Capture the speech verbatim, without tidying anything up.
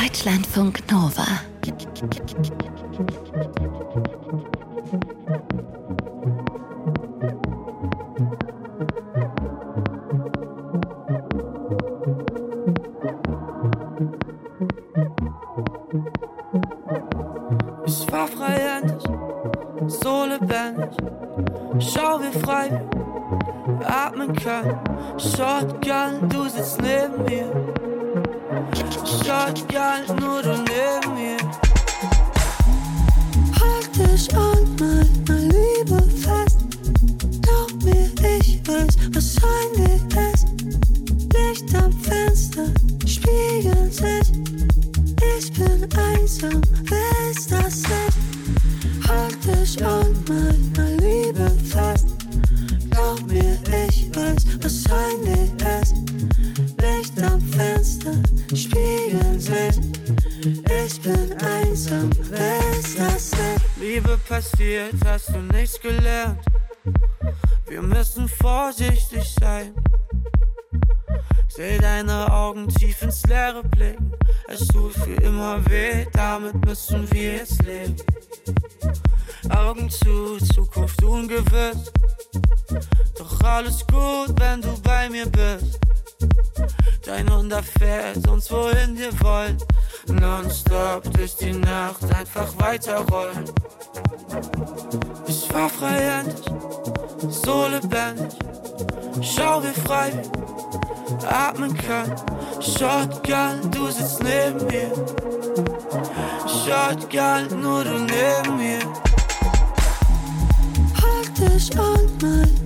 Deutschlandfunk Nova. Es war frei endlich, so lebendig. Schau, wie frei wir atmen können. Shotgun, du sitzt neben mir. Shotgun, nur du neben mir. Halt dich an, meine Liebe fest. Glaub mir, ich weiß, was sein ist. Licht am Fenster, spiegeln sich. Ich bin einsam, willst das nicht? Halt dich an, meine Liebe fest. Glaub mir, ich weiß, was sein ist. Licht am Fenster, spiegeln sich. Ich bin einsam, willst das nicht? Liebe passiert, hast du nichts gelernt. Wir müssen vorsichtig sein. Seh deine Augen tief ins Leere blicken. Es tut für immer weh, damit müssen wir jetzt leben. Augen zu, Zukunft ungewiss. Doch alles gut, wenn du bei mir bist. Dein Hund fährt uns wohin wir wollen. Nonstop durch die Nacht einfach weiterrollen. Ich war frei endlich, so lebendig. Schau, wie frei wir atmen können. Shotgun, du sitzt neben mir. Shotgun, nur du neben mir. Halt dich an, mein